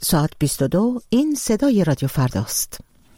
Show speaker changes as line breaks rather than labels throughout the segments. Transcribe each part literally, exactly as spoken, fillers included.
ساعت بیست و دو. این صدای رادیو فرداست.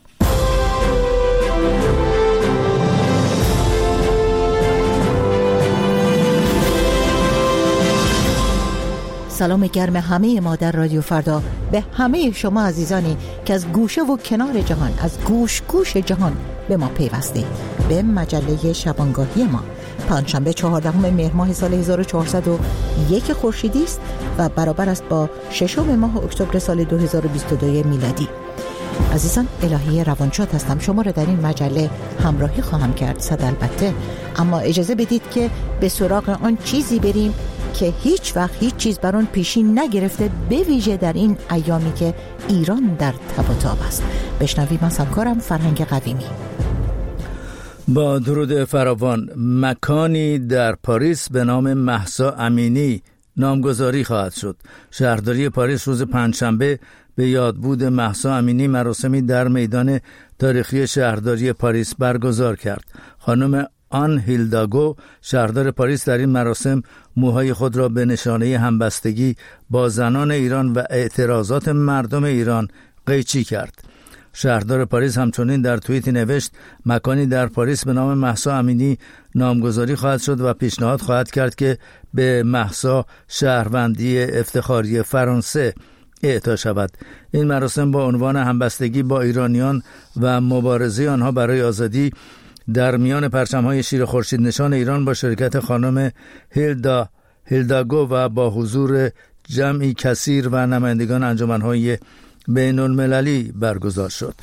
سلام گرم همه ما در رادیو فردا به همه شما عزیزانی که از گوشه و کنار جهان، از گوش گوش جهان به ما پیوستید. به مجله شبانگاهی ما پنجشنبه چهاردهم مهر ماه سال هزار و چهارصد و یک خورشیدی است و برابر است با ششم ماه اکتبر سال دو هزار و بیست و دو میلادی. عزیزان، الهی روانشاد هستم. شما را در این مجله همراهی خواهم کرد، صد البته، اما اجازه بدید که به سراغ آن چیزی بریم که هیچ وقت هیچ چیز بر آن پیشی نگرفته، به ویژه در این ایامی که ایران در تب و تاب است. بشنویم از همکارم فرهنگ قویمی.
با درود فراوان، مکانی در پاریس به نام مهسا امینی نامگذاری خواهد شد. شهرداری پاریس روز پنجشنبه به یادبود مهسا امینی مراسمی در میدان تاریخی شهرداری پاریس برگزار کرد. خانم آن هیلداگو، شهردار پاریس، در این مراسم موهای خود را به نشانه همبستگی با زنان ایران و اعتراضات مردم ایران قیچی کرد. شهردار پاریس همچنین در توییتی نوشت مکانی در پاریس به نام مهسا امینی نامگذاری خواهد شد و پیشنهاد خواهد کرد که به مهسا شهروندی افتخاری فرانسه اعطا شود. این مراسم با عنوان همبستگی با ایرانیان و مبارزه آنها برای آزادی در میان پرچم‌های شیر خورشید نشان ایران با شرکت خانم هیلدا هیلداگو و با حضور جمعی کثیر و نمایندگان انجمن‌های بین المللی برگزار شد.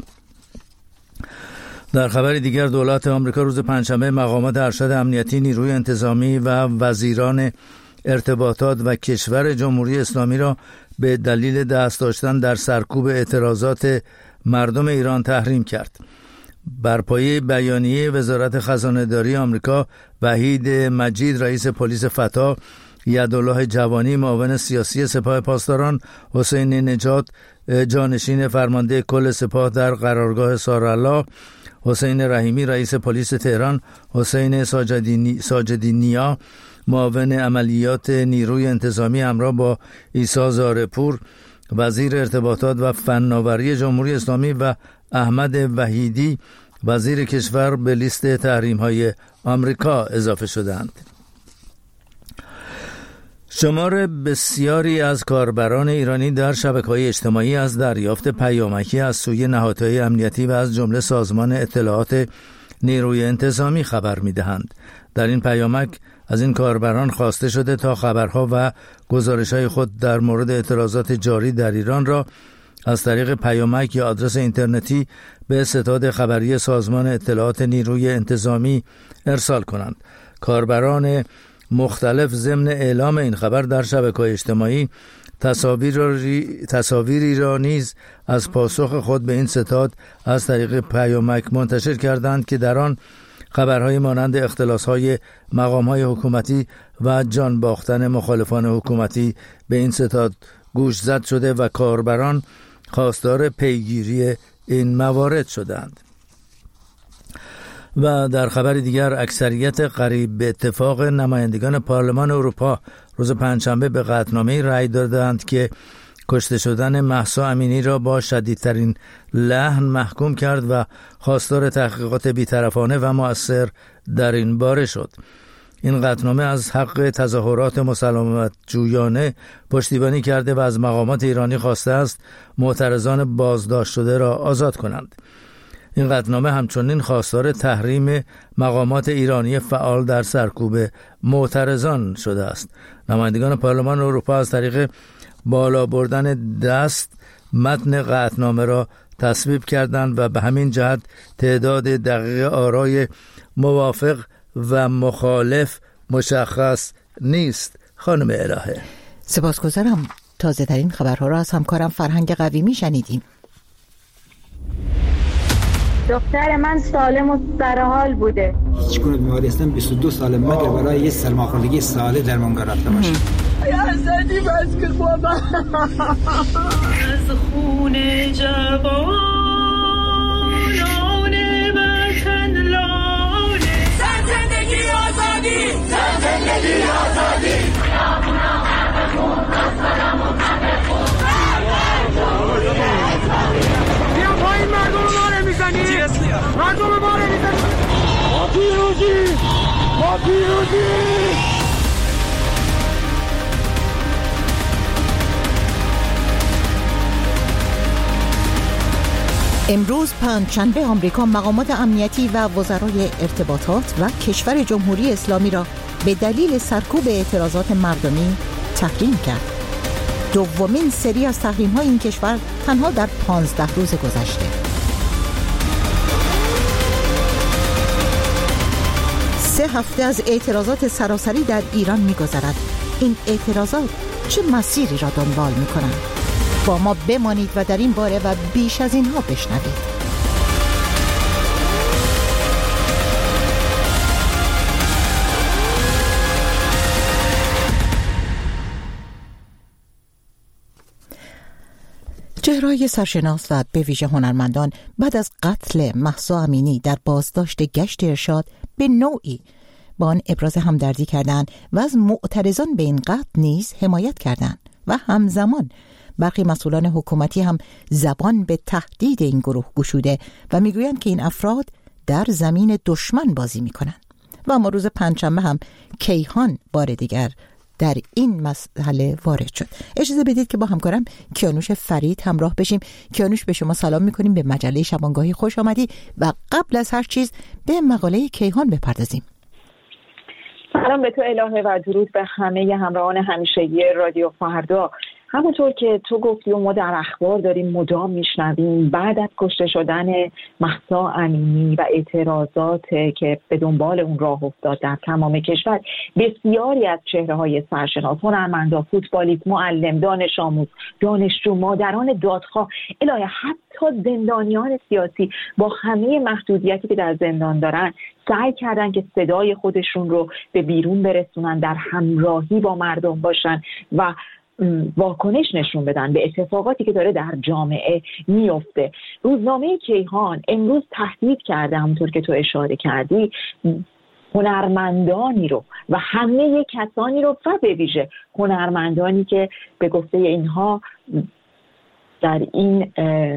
در خبر دیگر، دولت آمریکا روز پنجشنبه مقامات ارشد امنیتی، نیروی انتظامی و وزیران ارتباطات و کشور جمهوری اسلامی را به دلیل دست داشتن در سرکوب اعتراضات مردم ایران تحریم کرد. بر پایه بیانیه وزارت خزانه‌داری آمریکا، وحید مجید رئیس پلیس فتا، یدالله جوانی معاون سیاسی سپاه پاسداران، حسین نجات جانشین فرمانده کل سپاه در قرارگاه سارالله، حسین رحیمی رئیس پلیس تهران، حسین ساجدی نیا معاون عملیات نیروی انتظامی همراه با عیسی زارپور وزیر ارتباطات و فناوری جمهوری اسلامی و احمد وحیدی وزیر کشور به لیست تحریم‌های آمریکا اضافه شدند. شمار بسیاری از کاربران ایرانی در شبکه‌های اجتماعی از دریافت پیامکی از سوی نهادهای امنیتی و از جمله سازمان اطلاعات نیروی انتظامی خبر می‌دهند. در این پیامک از این کاربران خواسته شده تا خبرها و گزارش‌های خود در مورد اعتراضات جاری در ایران را از طریق پیامک یا آدرس اینترنتی به ستاد خبری سازمان اطلاعات نیروی انتظامی ارسال کنند. کاربران مختلف ضمن اعلام این خبر در شبکه‌های اجتماعی تصاویر تصاویری را نیز از پاسخ خود به این ستاد از طریق پیامک منتشر کردند که در آن خبرهای مانند اختلاس‌های مقام‌های حکومتی و جان باختن مخالفان حکومتی به این ستاد گوش زد شده و کاربران خواستار پیگیری این موارد شدند. و در خبر دیگر، اکثریت قریب به اتفاق نمایندگان پارلمان اروپا روز پنجشنبه به قطعنامه‌ای رأی دادند که کشته شدن مهسا امینی را با شدیدترین لعن محکوم کرد و خواستار تحقیقات بی‌طرفانه و مؤثر در این باره شد. این قطعنامه از حق تظاهرات مسالمت جویانه پشتیبانی کرده و از مقامات ایرانی خواسته است معترضان بازداشت شده را آزاد کنند. این قطعنامه همچنین خواستار تحریم مقامات ایرانی فعال در سرکوب معترضان شده است. نمایندگان پارلمان اروپا از طریق بالا بردن دست متن قطعنامه را تصویب کردند و به همین جهت تعداد دقیق آرای موافق و مخالف مشخص نیست. خانم الهه،
سپاسگزارم. تازه ترین خبرها را از همکارم فرهنگ قویمی شنیدیم.
دختر من سالم و سرحال بوده.
هیچ گونه بیماری هستم بیست و دو سال مگر برای یه سرماخوردگی ساله درمانگاه رفته باشه.
یا زدی بس که بابا از خون جوانان وطن لاله. زن زندگی آزادی، زن زندگی آزادی. پیروزی.
امروز پنجشنبه آمریکا مقامات امنیتی و وزرای ارتباطات و کشور جمهوری اسلامی را به دلیل سرکوب اعتراضات مردمی تحریم کرد. دومین سری از تحریم‌های این کشور تنها در پانزده روز گذشته. سه هفته از اعتراضات سراسری در ایران می‌گذرد. این اعتراضات چه مسیری را دنبال می‌کنند؟ با ما بمانید و در این باره و بیش از اینها بشنوید. چهره‌های سرشناس و به ویژه هنرمندان بعد از قتل مهسا امینی در بازداشت گشت ارشاد به نوعی با آن ابراز همدردی کردند و از معترضان به این قتل نیز حمایت کردند و همزمان برخی مسئولان حکومتی هم زبان به تهدید این گروه گشوده و میگویند که این افراد در زمین دشمن بازی میکنند. و اما روز پنجشنبه هم کیهان بار دیگر در این مسئله وارد شد. اجازه بدید که با همکارم کیانوش فرید همراه بشیم. کیانوش، به شما سلام میکنیم، به مجله شبانگاهی خوش آمدی و قبل از هر چیز به مقاله کیهان بپردازیم.
سلام به تو الهه و درود به همه همراهان همیشگی رادیو فردا. همونطور که تو گفتی و ما در اخبار داریم مدام میشنویم، بعد از کشته شدن مهسا امینی و اعتراضات که به دنبال اون راه افتاد در تمام کشور، بسیاری از چهره‌های سرشناس، هنرمندان، فوتبالیست، معلم، دانش آموز، دانشجو، مادران دادخواه، الهه حتی زندانیان سیاسی با همه محدودیتی که در زندان دارن سعی کردن که صدای خودشون رو به بیرون برسونن، در همراهی با مردم باشن و واکنش نشون بدن به اتفاقاتی که داره در جامعه میفته. روزنامه کیهان امروز تهدید کرده، همونطور که تو اشاره کردی، هنرمندانی رو و همه کسانی رو و به ویژه هنرمندانی که به گفته اینها در این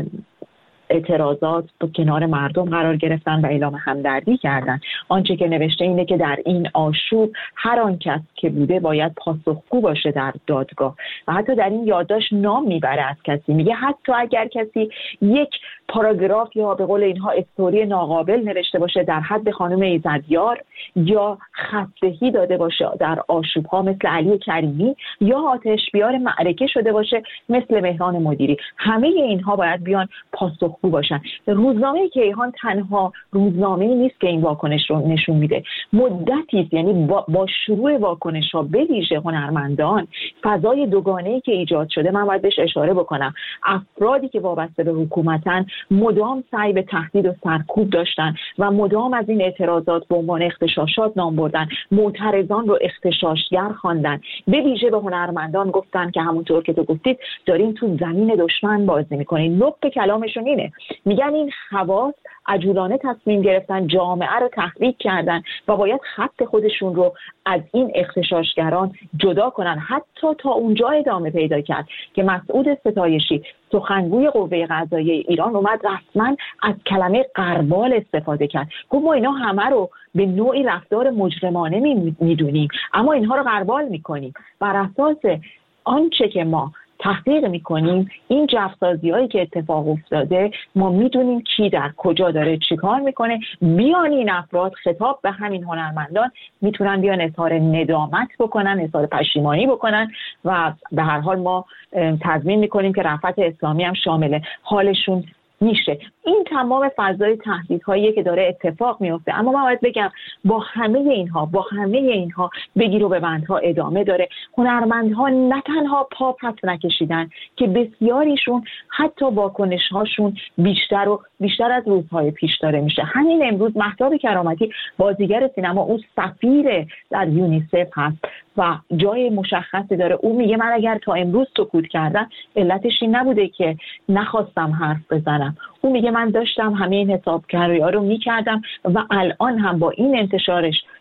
اعتراضات با کنار مردم قرار گرفتن و اعلام همدردی کردن. آنچه که نوشته اینه که در این آشوب هر آن کس که بوده باید پاسخگو باشه در دادگاه و حتی در این یادداشت نام میبره از کسی، میگه حتی اگر کسی یک پاراگراف یا به قول اینها استوری ناقابل نوشته باشه در حد خانم ایزدیار یا خط‌دهی داده باشه در آشوب‌ها مثل علی کریمی یا آتش‌بیار معرکه شده باشه مثل مهران مدیری، همه اینها باید بیان پاسخگو باشن. روزنامه کیهان تنها روزنامه‌ای نیست که این واکنش رو نشون میده. مدتی است، یعنی با, با شروع واکنش‌ها به ویژه هنرمندان، فضای دوگانه‌ای که ایجاد شده، من باید بهش اشاره بکنم. افرادی که وابسته به حکومتن مدام سعی به تهدید و سرکوب داشتن و مدام از این اعتراضات به عنوان اغتشاشات نام بردن، معترضان رو اغتشاشگر خواندن، به ویژه به هنرمندان گفتن که همونطور که تو گفتید دارین تو زمین دشمن بازی میکنین. نقطه کلامشون اینه، میگن این خواص عجولانه تصمیم گرفتن، جامعه رو تحریک کردن و باید خط خودشون رو از این اغتشاشگران جدا کنن. حتی تا اونجا ادامه پیدا کرد که مسعود ستایشی، سخنگوی قوه قضاییه ایران، اومد رسما از کلمه غربال استفاده کرد. گفت ما اینا همه رو به نوعی رفتار مجرمانه میدونیم اما اینها رو غربال میکنیم. بر اساس آنچه که ما تحقیق میکنیم، این جفسازی‌هایی که اتفاق افتاده، ما میدونیم کی در کجا داره چیکار میکنه. بیان این افراد، خطاب به همین هنرمندان، میتونن بیان اظهار ندامت بکنن، اظهار پشیمانی بکنن و به هر حال ما تضمین میکنیم که رفعت اسلامی هم شامل حالشون میشه. این تمام فضای تهدیدهایی که داره اتفاق میفته. اما من باید بگم با همه اینها با همه اینها بگیر و ببندها ادامه داره. هنرمندها نه تنها پا پس نکشیدن که بسیاریشون حتی واکنش هاشون بیشتر و بیشتر از روزهای پیش داره میشه. همین امروز مهتاب کرامتی، بازیگر سینما، او سفیر در یونیسف هست و جای مشخصی داره. او میگه من اگر تا امروز سکوت کردم علتش این نبوده که نخواستم حرف بزنم. او میگه من داشتم همه این حسابگری‌ها رو میکردم و الان هم با این انتشارش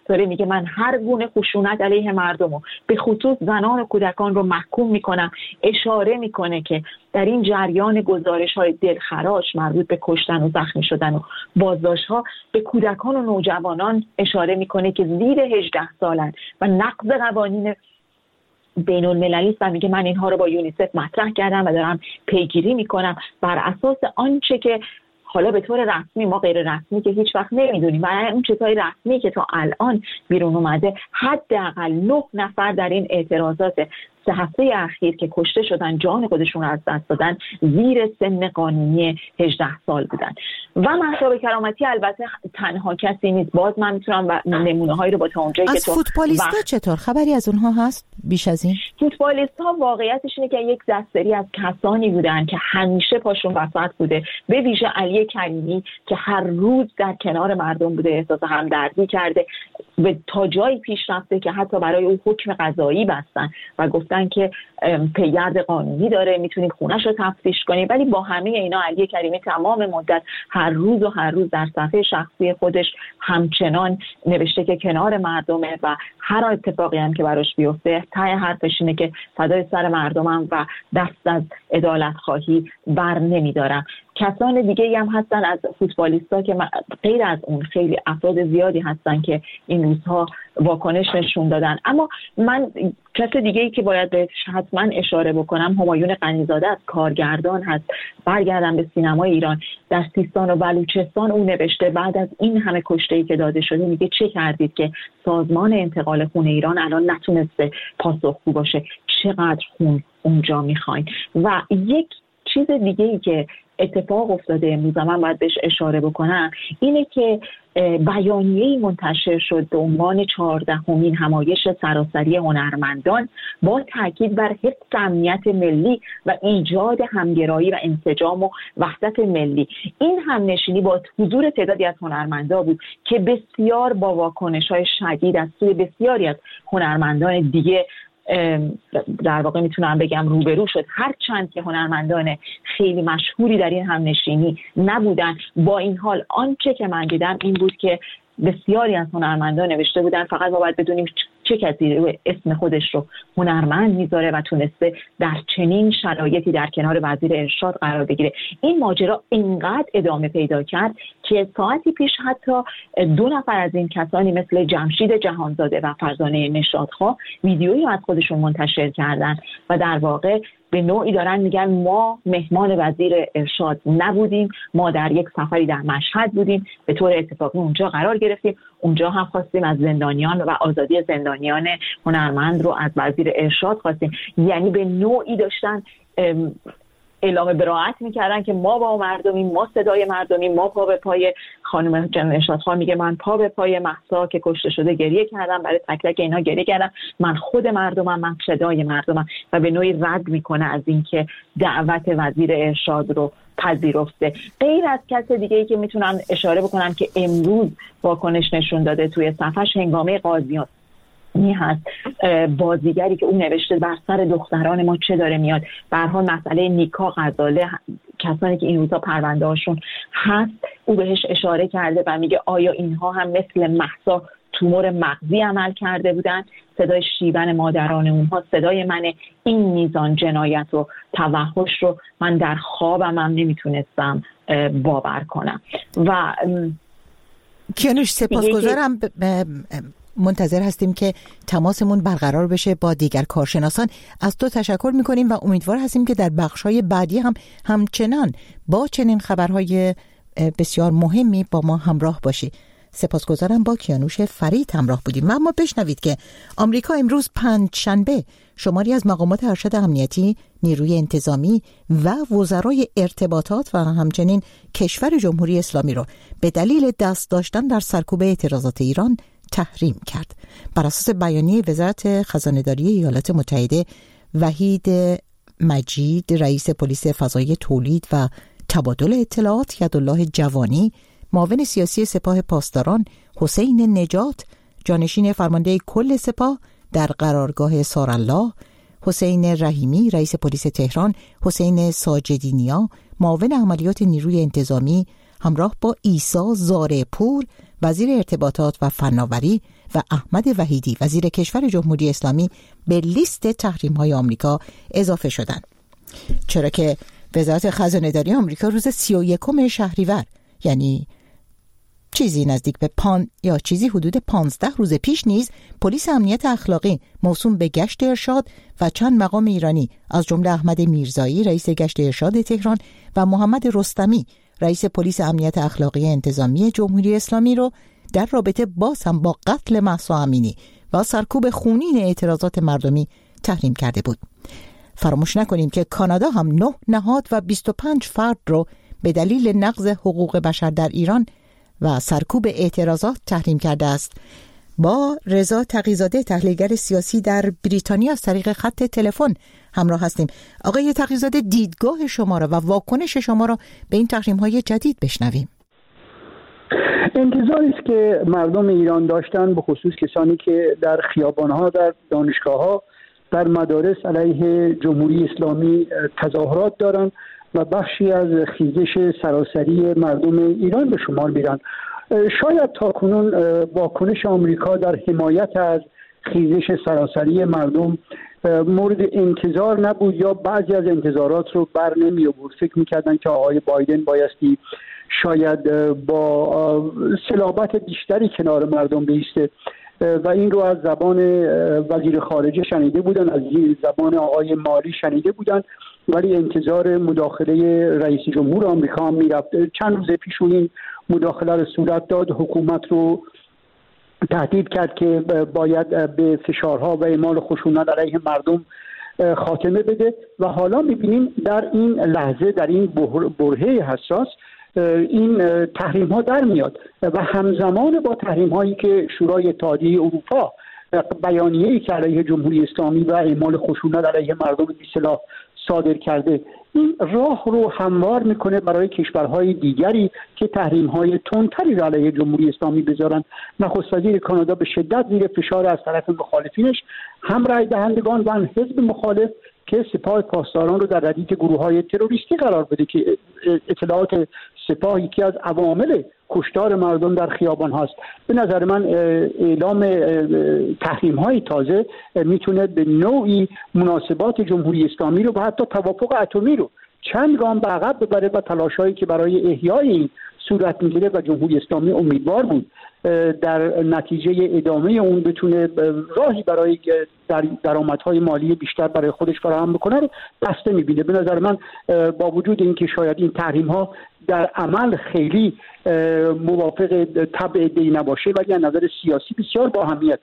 داره میگه من هر گونه خشونت علیه مردم و به خصوص زنان و کودکان رو محکوم میکنم. اشاره میکنه که در این جریان گزارش‌های دلخراش مربوط به کشتن و زخمی شدن و بازداشت‌ها به کودکان و نوجوانان اشاره میکنه که زیر هجده سالن و نقض قوانین بین المللی و میگه من اینها رو با یونیسف مطرح کردم و دارم پیگیری میکنم بر اساس آنچه که حالا به طور رسمی، ما غیر رسمی که هیچ وقت نمیدونیم، و اون چیزهای رسمی که تا الان بیرون اومده حداقل نه نفر در این اعتراضات سه هفته اخیر که کشته شدن، جان خودشون رو از دست دادن، زیر سن قانونی هجده سال بودن. و مهتاب کرامتی البته تنها کسی نیست. باز من میتونم نمونه هایی رو با تا اونجایی که
از فوتبالیستا وقت... چطور خبری از اونها هست بیش از این؟
فوتبالیستا واقعیتش اینه که یک دستری از کسانی بودن که همیشه پاشون وسط بوده، به ویژه علی کریمی که هر روز در کنار مردم بوده، احساس همدردی کرده، به تا جایی پیش رفته که حتی برای اون حکم قضایی بستن و گفتن که پیگرد قانونی داره، میتونید خونش رو تفتیش کنید. ولی با همه اینا علی کریمی تمام مدت هر روز و هر روز در صفحه شخصی خودش همچنان نوشته که کنار مردمه و هر اتفاقی هم که براش بیفته ته حرفش اینه که فدای سر مردمم و دست از عدالت خواهی بر نمیدارم. کسان دیگه هم هستن از فوتبالیستا که غیر از اون خیلی افراد زیادی هستن که این روزها واکنش نشون دادن. اما من کس دیگه ای که باید بهش حتما اشاره بکنم همایون غنیزاده است، کارگردان هست. برگردم به سینمای ایران، در سیستان و بلوچستان اون نوشته بعد از این همه کشته‌ای که داده شده میگه چه کردید که سازمان انتقال خون ایران الان نتونسته پاسخگو باشه، چقدر خون اونجا میخواین. و یک چیز دیگه ای که اتفاق افتاده امروز من باید بهش اشاره بکنم اینه که بیانیه‌ای منتشر شد به عنوان چهاردهمین همایش سراسری هنرمندان با تاکید بر حفظ امنیت ملی و ایجاد همگرایی و انسجام و وحدت ملی. این همنشینی با حضور تعدادی از هنرمندان بود که بسیار با واکنش‌های شدید از سوی بسیاری از هنرمندان دیگه در واقع میتونم بگم روبرو شد. هر چند که هنرمندان خیلی مشهوری در این همنشینی نبودن، با این حال آنچه که من دیدم این بود که بسیاری از هنرمندان نوشته بودن فقط ما باید بدونیم چه کسی روی اسم خودش رو هنرمند میذاره و تونسته در چنین شرایطی در کنار وزیر ارشاد قرار بگیره. این ماجرا اینقدر ادامه پیدا کرد که ساعتی پیش حتی دو نفر از این کسانی مثل جمشید جهانزاده و فرزانه نشاط‌خواه ویدیویی از خودشون منتشر کردن و در واقع به نوعی دارن میگن ما مهمان وزیر ارشاد نبودیم، ما در یک سفری در مشهد بودیم، به طور اتفاقی اونجا قرار گرفتیم، اونجا هم خواستیم از زندانیان و آزادی زندانیان هنرمند رو از وزیر ارشاد خواستیم. یعنی به نوعی داشتن اعلام براءت میکردن که ما با مردمیم، ما صدای مردمیم، ما پا به پای خانم نشاط‌خواه میگه من پا به پای مهسا که کشته شده گریه کردم، برای تک تک اینا گریه کردم، من خود مردمم، من صدای مردمم، و به نوعی رد میکنه از اینکه دعوت وزیر ارشاد رو پذیرفته. غیر از کس دیگه‌ای که میتونم اشاره بکنم که امروز واکنش نشون داده توی صفحش هنگامه قاضیان می هست، بازیگری که اون نوشته بر سر دختران ما چه داره میاد. به هر حال مسئله نیکا غزاله، کسانی که این روزا پرونده هاشون هست، او بهش اشاره کرده و میگه آیا اینها هم مثل مهسا تومور مغزی عمل کرده بودن؟ صدای شیون مادران اونها صدای منه. این میزان جنایت و توحش رو من در خوابم هم نمیتونستم باور کنم. و
کیانوش سپاسگزارم. ب... ب... منتظر هستیم که تماسمون برقرار بشه با دیگر کارشناسان. از تو تشکر میکنیم و امیدوار هستیم که در بخش‌های بعدی هم همچنان با چنین خبرهای بسیار مهمی با ما همراه باشی. سپاسگزارم. با کیانوش فرید همراه بودیم. و اما بشنوید که آمریکا امروز پنجشنبه شماری از مقامات ارشد امنیتی، نیروی انتظامی و وزرای ارتباطات و همچنین کشور جمهوری اسلامی رو به دلیل دست داشتن در سرکوب اعتراضات ایران تحریم کرد. بر اساس بیانیه وزارت خزانه‌داری ایالات متحده، وحید مجید رئیس پلیس فضایی تولید و تبادل اطلاعات، یدالله جوانی معاون سیاسی سپاه پاسداران، حسین نجات جانشین فرمانده کل سپاه در قرارگاه سارالله، حسین رحیمی رئیس پلیس تهران، حسین ساجدینیا معاون عملیات نیروی انتظامی همراه با عیسی زارپور وزیر ارتباطات و فناوری و احمد وحیدی وزیر کشور جمهوری اسلامی به لیست تحریم‌های آمریکا اضافه شدند. چرا که وزارت خزانه‌داری آمریکا روز سی و یکم شهریور، یعنی چیزی نزدیک به پان یا چیزی حدود پانزده روز پیش نیز پلیس امنیت اخلاقی موسوم به گشت ارشاد و چند مقام ایرانی از جمله احمد میرزایی رئیس گشت ارشاد تهران و محمد رستمی رئیس پلیس امنیت اخلاقی انتظامی جمهوری اسلامی رو در رابطه باز هم با قتل مهسا امینی و سرکوب خونین اعتراضات مردمی تحریم کرده بود. فراموش نکنیم که کانادا هم نه نهاد و بیست و پنج فرد رو به دلیل نقض حقوق بشر در ایران و سرکوب اعتراضات تحریم کرده است. با رضا تقی‌زاده تحلیلگر سیاسی در بریتانیا از طریق خط تلفن همراه هستیم. آقای تقی‌زاده، دیدگاه شما را و واکنش شما را به این تحریم‌های جدید بشنویم.
انتظاری است که مردم ایران داشتن، به خصوص کسانی که در خیابان‌ها، در دانشگاه‌ها، در مدارس علیه جمهوری اسلامی تظاهرات دارند و بخشی از خیزش سراسری مردم ایران به شمار میرن. شاید تاکنون واکنش آمریکا در حمایت از خیزش سراسری مردم مورد انتظار نبود یا بعضی از انتظارات رو بر نمی آورد. فکر میکردن که آقای بایدن بایستی شاید با صلابت بیشتری کنار مردم بایسته و این رو از زبان وزیر خارجه شنیده بودن، از زبان آقای مالی شنیده بودن، ولی انتظار مداخله رئیس جمهور آمریکا هم میرفت. چند روز پیش این مداخله رو صورت داد، حکومت رو تهدید کرد که باید به فشارها و اعمال خشونت علیه مردم خاتمه بده و حالا میبینیم در این لحظه، در این برهه حساس، این تحریم ها در میاد و همزمان با تحریم هایی که شورای اتحادیه اروپا بیانیه‌ای که علیه جمهوری اسلامی و اعمال خشونت علیه مردم بی‌سلاح صادر کرده، این راه رو هموار میکنه برای کشورهای دیگری که تحریم‌های تندتری را علیه جمهوری اسلامی بذارن. نخست وزیر کانادا به شدت زیر فشار از طرف مخالفینش، هم رای دهندگان و هم حزب مخالف، که سپاه پاسداران رو در ردیف گروه‌های تروریستی قرار بده که اطلاعات سپاه یکی از عوامل کشتار مردم در خیابان هاست. به نظر من اعلام تحریم های تازه میتونه به نوعی مناسبات جمهوری اسلامی رو و حتی توافق اتمی رو چند گام به عقب ببره و تلاش‌هایی که برای احیای این صورت میگیره و جمهوری اسلامی امیدوار بود در نتیجه ادامه اون بتونه راهی برای در درآمدهای مالی بیشتر برای خودش فراهم بکنه رو بسته میبینه. به نظر من با وجود اینکه شاید این تحریم ها در عمل خیلی موافق طبع دی نباشه، ولی از نظر سیاسی بسیار با اهمیت.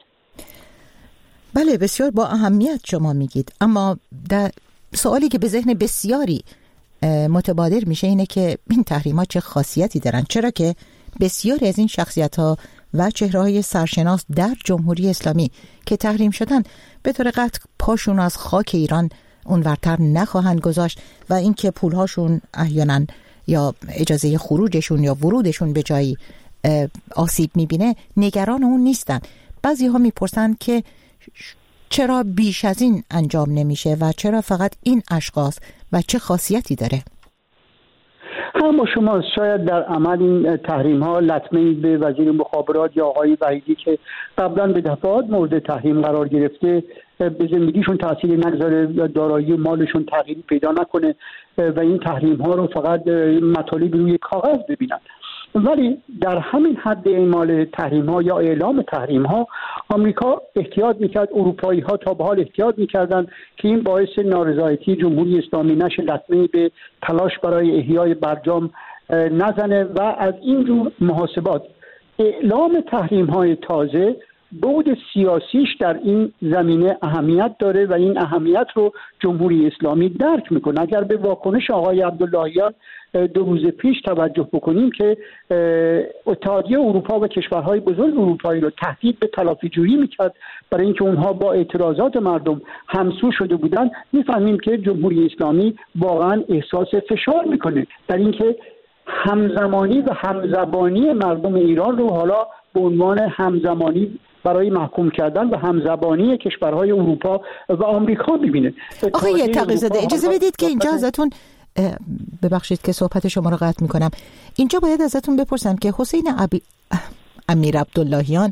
بله، بسیار با اهمیت شما میگید، اما در سوالی که به ذهن بسیاری متبادر میشه اینه که این تحریم‌ها چه خاصیتی دارن، چرا که بسیاری از این شخصیت‌ها و چهره‌های سرشناس در جمهوری اسلامی که تحریم شدن به طور قطع پاشون از خاک ایران اونورتر نخواهند گذاشت و اینکه پولهاشون احیانا یا اجازه خروجشون یا ورودشون به جایی آسیب میبینه نگران اون نیستن. بعضی ها میپرسن که چرا بیش از این انجام نمیشه و چرا فقط این اشخاص و چه خاصیتی داره؟
اما شما شاید در عمل این تحریم ها لطمه‌ای به وزیر مخابرات یا آقای وحیدی که قبلا به دفعات مورد تحریم قرار گرفته به زندگیشون تأثیری نگذاره، دارایی مالشون تغییری پیدا نکنه و این تحریم ها رو فقط مطالب روی کاغذ ببینن. ولی در همین حد اعمال تحریم ها یا اعلام تحریم ها آمریکا احتیاط میکرد، اروپایی ها تا به حال احتیاط میکردن که این باعث نارضایتی جمهوری اسلامی نشه، لطمه‌ای به تلاش برای احیای برجام نزنه و از این جور محاسبات اعلام تحریم های تازه بعد سیاسیش در این زمینه اهمیت داره و این اهمیت رو جمهوری اسلامی درک میکنه. اگر به واکنش آقای عبداللهیان دو روز پیش توجه بکنیم که اتحادیه اروپا و کشورهای بزرگ اروپایی رو تهدید به تلافی‌جویی میکرد برای اینکه اونها با اعتراضات مردم همسو شده بودن، میفهمیم که جمهوری اسلامی واقعا احساس فشار میکنه در اینکه همزمانی و همزبانی مردم ایران رو حالا به عنوان همزمانی برای محکوم کردن و همزبانی کشورهای اروپا و آمریکا ببینه.
آقای تقی‌زاده اجازه بدید که اینجا ازتون، ببخشید که صحبت شما رو قطع میکنم، اینجا باید ازتون بپرسم که حسین عبی... امیر عبداللهیان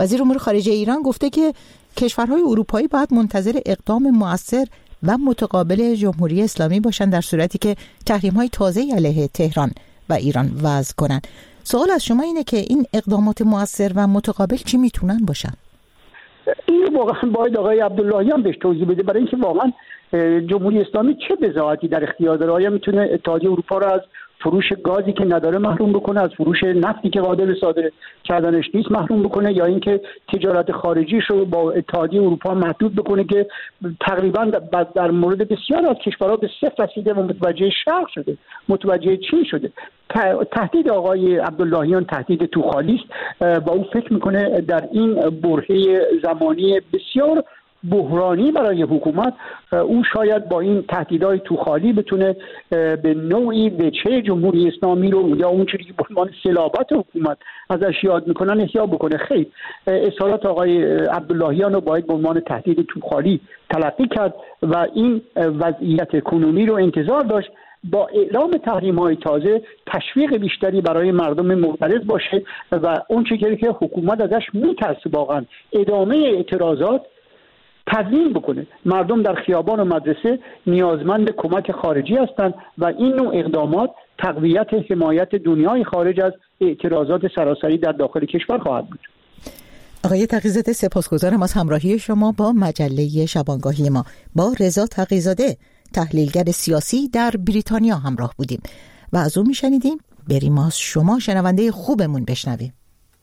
وزیر امور خارجه ایران گفته که کشورهای اروپایی باید منتظر اقدام مؤثر و متقابل جمهوری اسلامی باشند در صورتی که تحریم‌های تازه‌ای علیه تهران و ایران وضع کنند. سوال از شما اینه که این اقدامات مؤثر و متقابل چی میتونن باشن؟
این واقعا باید آقای عبداللهیان بهش توضیح بده، برای اینکه واقعا جمهوری اسلامی چه بضاعتی در اختیار داره. آیا میتونه اتحادیه اروپا رو از فروش گازی که نداره محروم بکنه، از فروش نفتی که قادر صادر کردنش نیست محروم بکنه، یا اینکه تجارت خارجیش رو با اتحادیه اروپا محدود بکنه که تقریبا در مورد بسیار از کشورها به صفر رسیده و متوجه شرق شده، متوجه چین شده. تهدید آقای عبداللهیان تهدید توخالی است و او فکر میکنه در این برهه زمانی بسیار بحرانی برای حکومت او شاید با این تهدیدهای توخالی بتونه به نوعی وجهه جمهوری اسلامی رو یا اون چیزی که به عنوان صلابت حکومت ازش یاد میکنن احیا بکنه. خیر، اظهارات آقای عبداللهیان رو باید به عنوان تهدید توخالی تلقی کرد و این وضعیت کنونی رو انتظار داشت با اعلام تحریم‌های تازه تشویق بیشتری برای مردم معترض باشه و اون چیزی که حکومت ازش میترسه واقعا ادامه اعتراضات تضمین بکنه. مردم در خیابان و مدرسه نیازمند کمک خارجی هستند و این نوع اقدامات تقویت حمایت دنیای خارج از اعتراضات سراسری در داخل کشور خواهد بود.
آقای تقی‌زاده، سپاسگزارم از همراهی شما با مجله شبانگاهی ما. با رضا تقی‌زاده، تحلیلگر سیاسی در بریتانیا همراه بودیم و از اون میشنیدیم. بریم از شما شنونده خوبمون بشنویم.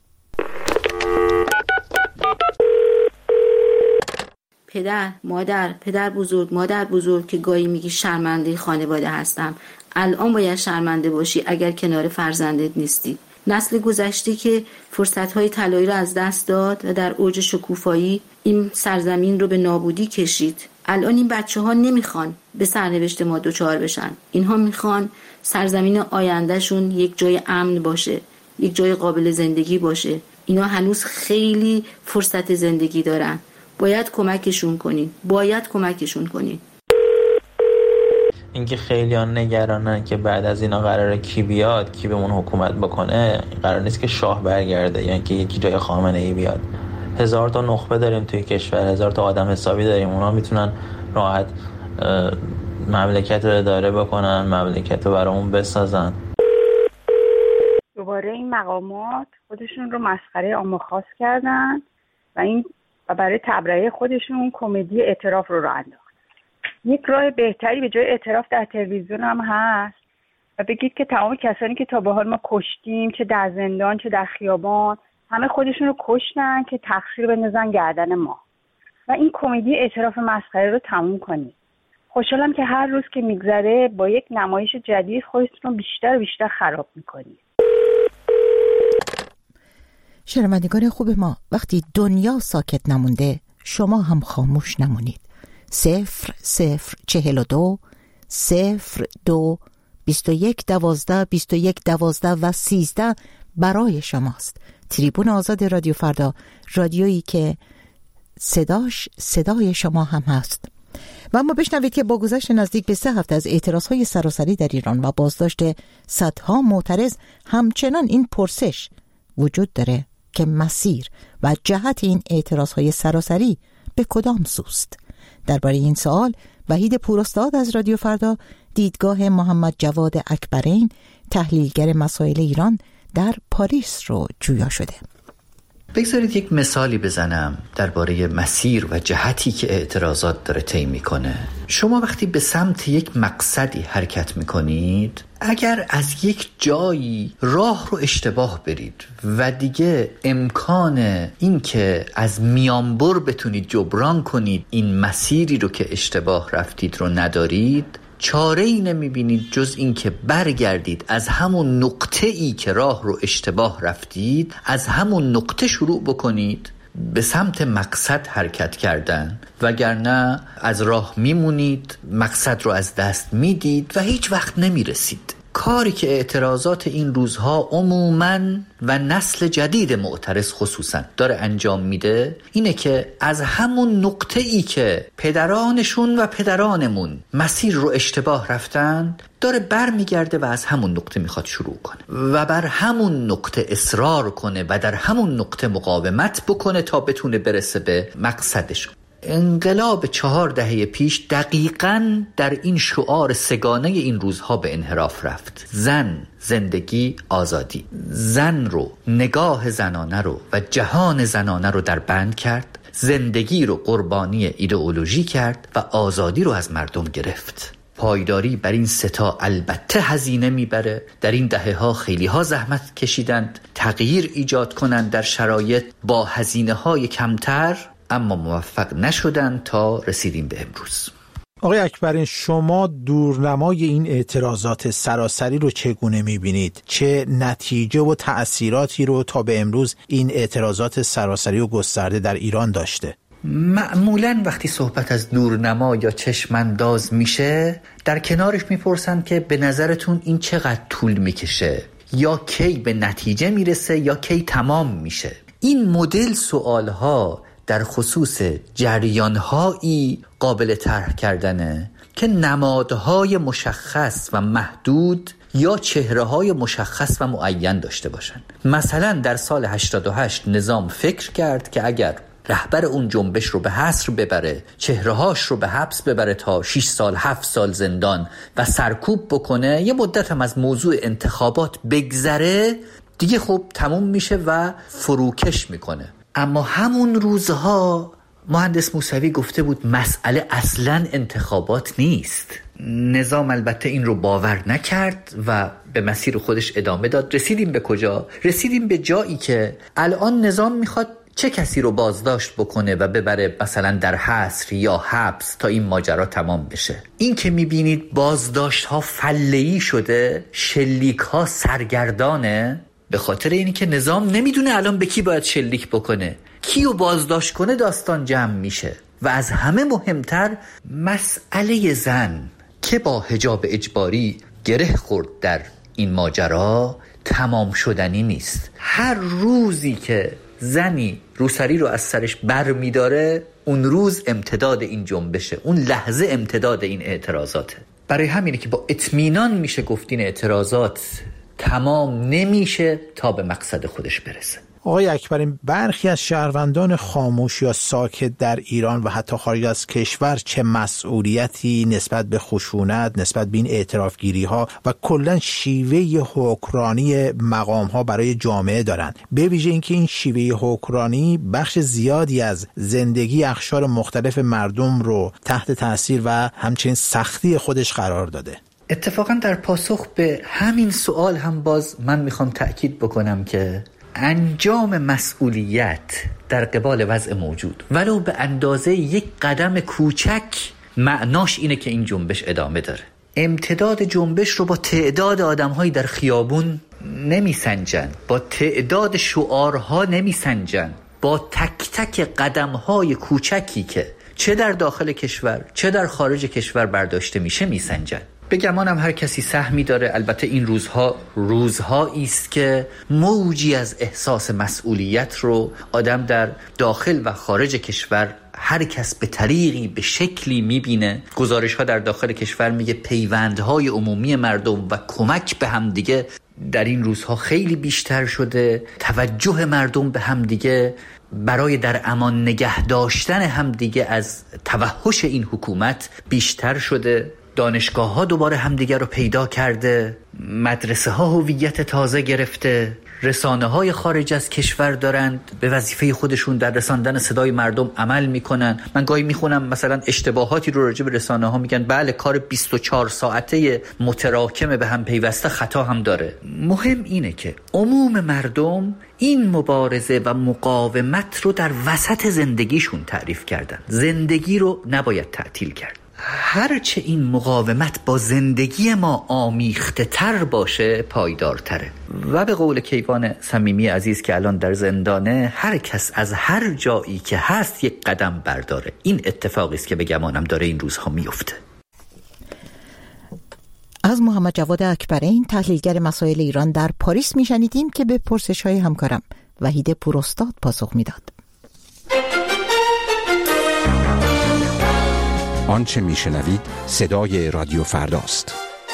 پدر، مادر، پدر بزرگ، مادر بزرگ که گاهی میگی شرمنده خانواده هستم، الان باید شرمنده باشی اگر کنار فرزندت نیستی. نسل گذشته که فرصت‌های طلایی رو از دست داد و در اوج شکوفایی این سرزمین رو به نابودی کشید. الان این بچه‌ها نمیخوان به سرنوشت ما دوچار بشن. اینها میخوان سرزمین آیندهشون یک جای امن باشه، یک جای قابل زندگی باشه. اینا هنوز خیلی فرصت زندگی دارن. باید کمکشون کنین. باید کمکشون کنین.
اینکه خیلی ها نگرانن که بعد از اینا قراره کی بیاد، کی بهمون حکومت بکنه. قرار نیست که شاه برگرده یا اینکه یکی جای خامنه ای بیاد. هزار تا نخبه داریم توی کشور، هزار تا آدم حسابی داریم. اونا میتونن راحت مملکت رو اداره بکنن، مملکت رو برامون بسازن.
دوباره این مقامات خودشون رو مسخره عامه خاص کردن و این و برای تبرئه خودشون کمدی اعتراف رو راه انداختن. یک راه بهتری به جای اعتراف در تلویزیون هم هست و بگید که تمام کسانی که تا به حال ما کشتیم، چه در زندان چه در خیابان، همه خودشون رو کشتن که تقصیر بندازن گردن ما و این کمدی اعتراف مسخره رو تموم کنید. خوشحالم که هر روز که میگذره با یک نمایش جدید خودتون رو بیشتر و بیشتر خراب میکنید.
شنوندگان خوب ما، وقتی دنیا ساکت نمونده شما هم خاموش نمونید. صفر صفر چهل و دو صفر دو بیست و یک دوازده بیست و یک دوازده و سیزده برای شماست. تریبون آزاد رادیو فردا، رادیویی که صداش صدای شما هم هست. و اما بشنوید که با گذشت نزدیک به سه هفته از اعتراضهای سراسری در ایران و بازداشت صدها معترض، همچنان این پرسش وجود داره که مسیر و جهت این اعتراضهای سراسری به کدام سوست؟ درباره این سوال وحید پوراستاد از رادیو فردا دیدگاه محمد جواد اکبرین، تحلیلگر مسائل ایران در پاریس رو جویا شده.
بگذارید یک مثالی بزنم درباره مسیر و جهتی که اعتراضات داره طی میکنه. شما وقتی به سمت یک مقصدی حرکت میکنید، اگر از یک جایی راه رو اشتباه برید و دیگه امکان این که از میانبر بتونید جبران کنید این مسیری رو که اشتباه رفتید رو ندارید، چاره ای نمیبینید جز این که برگردید از همون نقطه ای که راه رو اشتباه رفتید، از همون نقطه شروع بکنید به سمت مقصد حرکت کردن، وگرنه از راه میمونید، مقصد رو از دست میدید و هیچ وقت نمیرسید. کاری که اعتراضات این روزها عموماً و نسل جدید معترض خصوصاً داره انجام میده اینه که از همون نقطه ای که پدرانشون و پدرانمون مسیر رو اشتباه رفتن داره بر میگرده و از همون نقطه میخواد شروع کنه و بر همون نقطه اصرار کنه و در همون نقطه مقاومت بکنه تا بتونه برسه به مقصدش. انقلاب چهار دهه پیش دقیقاً در این شعار سگانه این روزها به انحراف رفت. زن، زندگی، آزادی. زن رو، نگاه زنانه رو و جهان زنانه رو در بند کرد، زندگی رو قربانی ایدئولوژی کرد و آزادی رو از مردم گرفت. پایداری بر این ستا البته هزینه میبره. در این دهه ها خیلی ها زحمت کشیدند تغییر ایجاد کنند در شرایط با هزینه های کمتر، اما موفق نشدن تا رسیدیم به امروز.
آقای اکبرین، شما دورنمای این اعتراضات سراسری رو چگونه میبینید؟ چه نتیجه و تأثیراتی رو تا به امروز این اعتراضات سراسری و گسترده در ایران داشته؟
معمولاً وقتی صحبت از دورنما یا چشمانداز میشه در کنارش میپرسن که به نظرتون این چقدر طول میکشه یا کی به نتیجه میرسه یا کی تمام میشه. این مدل سوالها در خصوص جریانهایی قابل طرح کردنه که نمادهای مشخص و محدود یا چهره‌های مشخص و معین داشته باشن. مثلا در سال هشتاد و هشت نظام فکر کرد که اگر رهبر اون جنبش رو به حصر ببره، چهره‌هاش رو به حبس ببره تا شش سال هفت سال زندان و سرکوب بکنه، یه مدت هم از موضوع انتخابات بگذره، دیگه خب تموم میشه و فروکش میکنه. اما همون روزها مهندس موسوی گفته بود مسئله اصلاً انتخابات نیست. نظام البته این رو باور نکرد و به مسیر خودش ادامه داد. رسیدیم به کجا؟ رسیدیم به جایی که الان نظام میخواد چه کسی رو بازداشت بکنه و ببره مثلا در حصر یا حبس تا این ماجرا تمام بشه. این که میبینید بازداشت ها فله‌ای شده، شلیک ها سرگردانه، به خاطر اینی که نظام نمیدونه الان به کی باید شلیک بکنه، کیو بازداشت کنه، داستان جمع میشه. و از همه مهمتر مسئله زن که با حجاب اجباری گره خورد در این ماجرا تمام شدنی نیست. هر روزی که زنی روسری رو از سرش بر میداره اون روز امتداد این جنبشه، اون لحظه امتداد این اعتراضاته. برای همینه که با اطمینان میشه گفت این اعتراضات تمام نمیشه تا به مقصد خودش برسه.
آقای اکبرین، برخی از شهروندان خاموش یا ساکت در ایران و حتی خارج از کشور چه مسئولیتی نسبت به خشونت، نسبت به این اعترافگیری ها و کلا شیوه حکمرانی مقام ها برای جامعه دارند؟ به ویژه اینکه این شیوه حکمرانی بخش زیادی از زندگی اقشار مختلف مردم رو تحت تاثیر و همچنین سختی خودش قرار داده.
اتفاقا در پاسخ به همین سوال هم باز من میخوام تأکید بکنم که انجام مسئولیت در قبال وضع موجود ولو به اندازه یک قدم کوچک معناش اینه که این جنبش ادامه داره. امتداد جنبش رو با تعداد آدم‌هایی در خیابون نمیسنجن، با تعداد شعارها نمیسنجن، با تک تک قدم‌های کوچکی که چه در داخل کشور چه در خارج کشور برداشته میشه میسنجن. به گمانم هر کسی سهمی داره. البته این روزها روزهایی است که موجی از احساس مسئولیت رو آدم در داخل و خارج کشور هر کس به طریقی به شکلی میبینه. گزارش ها در داخل کشور میگه پیوندهای عمومی مردم و کمک به همدیگه در این روزها خیلی بیشتر شده. توجه مردم به همدیگه برای در امان نگه داشتن همدیگه از توحش این حکومت بیشتر شده. دانشگاه ها دوباره همدیگر رو پیدا کرده، مدرسه ها هویت تازه گرفته، رسانه های خارج از کشور دارند به وظیفه خودشون در رساندن صدای مردم عمل میکنن. من گاهی میخونم مثلا اشتباهاتی رو راجع به رسانه ها میگن بله کار بیست و چهار ساعته متراکم به هم پیوسته خطا هم داره. مهم اینه که عموم مردم این مبارزه و مقاومت رو در وسط زندگیشون تعریف کردن. زندگی رو نباید تعطیل کرد. هرچه این مقاومت با زندگی ما آمیخته تر باشه پایدارتره. و به قول کیوان صمیمی عزیز که الان در زندانه، هر کس از هر جایی که هست یک قدم برداره. این اتفاقی است که به گمانم داره این روزها میفته.
از محمد جواد اکبرین، تحلیلگر مسائل ایران در پاریس میشنیدیم که به پرسش‌های همکارم وحید پوراستاد پاسخ میداد.
آنچه میشنوید صدای رادیو فرداست.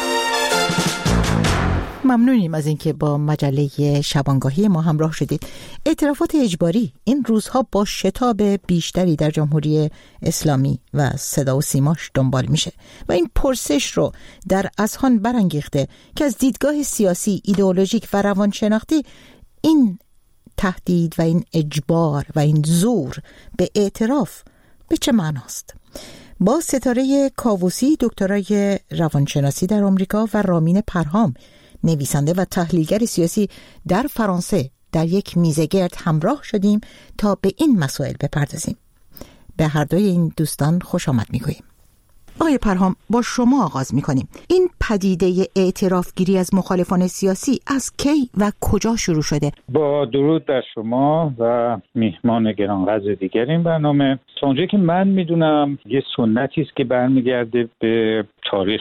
ممنونیم از اینکه با مجله شبانگاهی ما همراه شدید. اعترافات اجباری این روزها با شتاب بیشتری در جمهوری اسلامی و صدا و سیماش دنبال میشه و این پرسش رو در اذهان برانگیخته که از دیدگاه سیاسی، ایدئولوژیک و روانشناختی این تهدید و این اجبار و این زور به اعتراف به چه معناست؟ با ستاره کاووسی، دکترای روانشناسی در آمریکا، و رامین پرهام، نویسنده و تحلیلگر سیاسی در فرانسه، در یک میزگرد همراه شدیم تا به این مسائل بپردازیم. به هر دوی این دوستان خوش آمد میگوییم. آقای پرهام، با شما آغاز میکنیم. این پدیده اعترافگیری از مخالفان سیاسی از کی و کجا شروع شده؟
با درود بر شما و میهمان گرانقدر دیگر این برنامه. تا اونجایی که من میدونم یه سنتی است که برمیگرده به تاریخ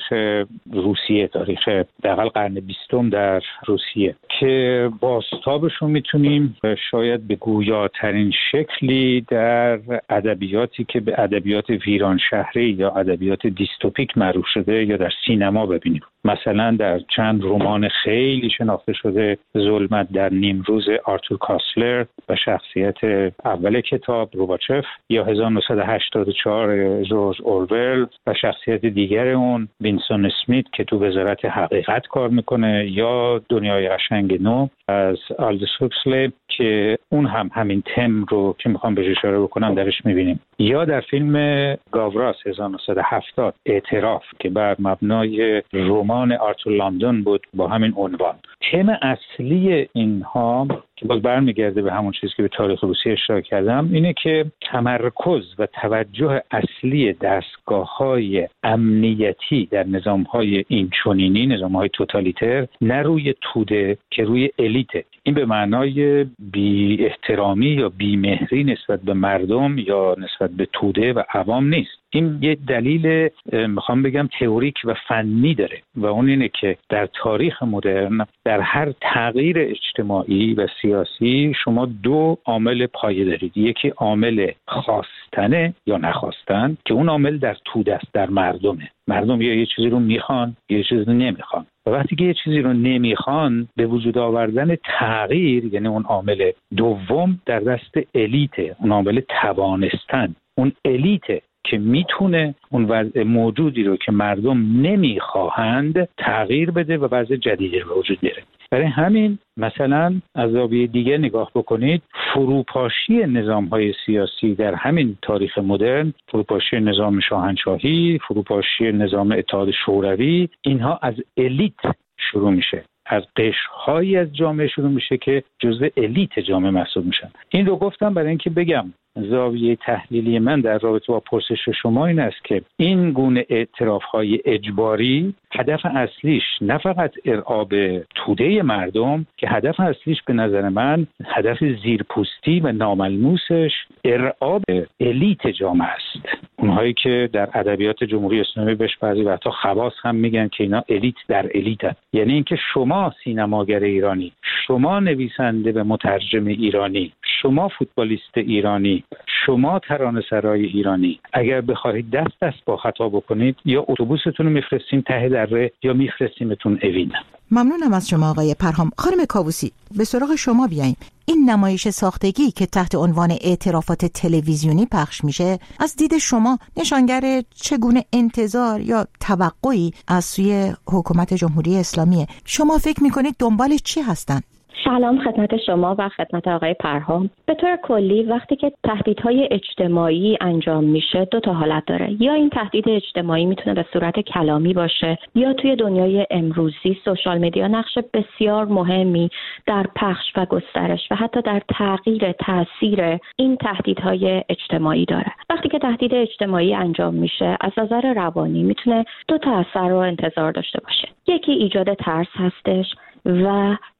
روسیه، تاریخ دقیقاً قرن بیستم در روسیه، که بازتابش رو میتونیم شاید به گویاترین شکلی در ادبیاتی که به ادبیات ویران شهری یا ادبیات دیستوپیک معروف شده یا در سینما ببینیم. مثلا در چند رمان خیلی شناخته شده، ظلمت در نیمروز آرتور کاسلر و شخصیت اول کتاب روباچف، یا هزار و نهصد و هشتاد و چهار جورج اورول و شخصیت دیگر اون وینسون اسمیت که تو وزارت حقیقت کار میکنه، یا دنیای قشنگ نو از آلدوس هوکسلی که اون هم همین تم رو که میخوام بهش اشاره بکنم درش میبینیم، یا در فیلم گاوراس هزار و نهصد و هفتاد اعتراف که بر مبنای رمان آرتور لاندون بود با همین عنوان. تم اصلی اینها که باز برمیگرده به همون چیزی که به تاریخ روسیه اشاره کردم، اینه که تمرکز و توجه اصلی دستگاه‌های امنیتی در نظام‌های اینچنینی، نظام‌های توتالیتر، نه روی توده که روی الیته. این به معنای بی احترامی یا بی مهری نسبت به مردم یا نسبت به توده و عوام نیست. این یه دلیل میخوام بگم تئوریک و فنی داره و اون اینه که در تاریخ مدرن در هر تغییر اجتماعی و سیاسی شما دو عامل پایه دارید. یکی عامل خواستنه یا نخواستن که اون عامل در توده است، در مردمه. مردم یا یه چیزی رو میخوان یا یه چیزی رو نمیخوان و وقتی که یه چیزی رو نمیخوان به وجود آوردن تغییر، یعنی اون عامل دوم در دست الیته، اون عامل توانستن، اون الیته که میتونه اون وضع موجودی رو که مردم نمیخواهند تغییر بده و وضع جدیدی رو وجود بیاره. برای همین مثلا از زاویه دیگه نگاه بکنید، فروپاشی نظام‌های سیاسی در همین تاریخ مدرن، فروپاشی نظام شاهنشاهی، فروپاشی نظام اتحاد شوروی، اینها از الیت شروع میشه، از قشرهایی از جامعه شروع میشه که جزء الیت جامعه محسوب میشن. این رو گفتم برای اینکه بگم زاویه تحلیلی من در رابطه با پرسش شما این است که این گونه اعتراف‌های اجباری هدف اصلیش نه فقط ارعاب توده مردم، که هدف اصلیش به نظر من هدف زیرپوستی و ناملموسش ارعاب الیت جامعه است. اونهایی که در ادبیات جمهوری اسلامی بهش بعضی وقتا خواص هم میگن که اینا الیت در الیتن. یعنی اینکه شما سینماگر ایرانی، شما نویسنده و مترجم ایرانی، شما فوتبالیست ایرانی، شما ترانه‌سرای ایرانی، اگر بخواید دست دست با خطا بکنید یا اتوبوستون رو میفرستیم ته دره یا میفرستیمتون اوین.
ممنونم از شما آقای پرهام. خانم کاووسی، به سراغ شما بیاییم. این نمایش ساختگی که تحت عنوان اعترافات تلویزیونی پخش میشه، از دید شما نشانگر چگونه انتظار یا توقعی از سوی حکومت جمهوری اسلامیه؟ شما فکر میکنید دنبال چی هستن؟
سلام خدمت شما و خدمت آقای پرهام. به طور کلی وقتی که تهدیدهای اجتماعی انجام میشه دو تا حالت داره. یا این تهدید اجتماعی میتونه به صورت کلامی باشه، یا توی دنیای امروزی سوشال مدیا نقش بسیار مهمی در پخش و گسترش و حتی در تغییر تاثیر این تهدیدهای اجتماعی داره. وقتی که تهدید اجتماعی انجام میشه از نظر روانی میتونه دو تا اثر رو انتظار داشته باشه. یکی ایجاد ترس هستش و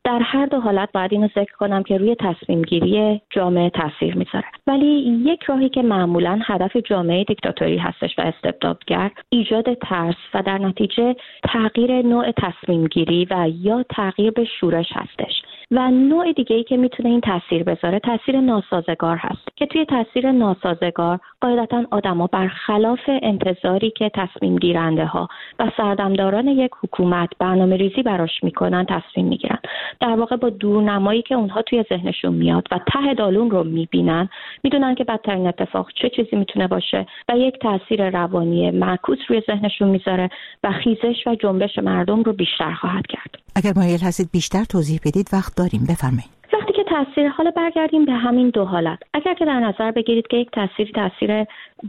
در هر دو حالت باید اینو ذکر کنم که روی تصمیم گیری جامعه تاثیر میذاره. ولی یک راهی که معمولا هدف جامعه دیکتاتوری هستش و استبدادگر ایجاد ترس و در نتیجه تغییر نوع تصمیم گیری و یا تغییر به شورش هستش. و نوع دیگه ای که میتونه این تاثیر بذاره تاثیر ناسازگار هست که توی تاثیر ناسازگار قاعدتاً آدما برخلاف انتظاری که تصمیم گیرنده ها و سردمداران یک حکومت برنامه‌ریزی براش میکنن تصمیم میگیرن. در واقع با دورنمایی که اونها توی ذهنشون میاد و ته دالون رو میبینن میدونن که بدترین اتفاق چه چیزی میتونه باشه و یک تاثیر روانی معکوس روی ذهنشون میذاره و خیزش و جنبش مردم رو بیشتر خواهد کرد.
اگر مایل هستید بیشتر توضیح بدید وقت داریم، بفرمایید.
وقتی که تاثیر، حالا برگردیم به همین دو حالت. اگر که در نظر بگیرید که یک تاثیر تاثیر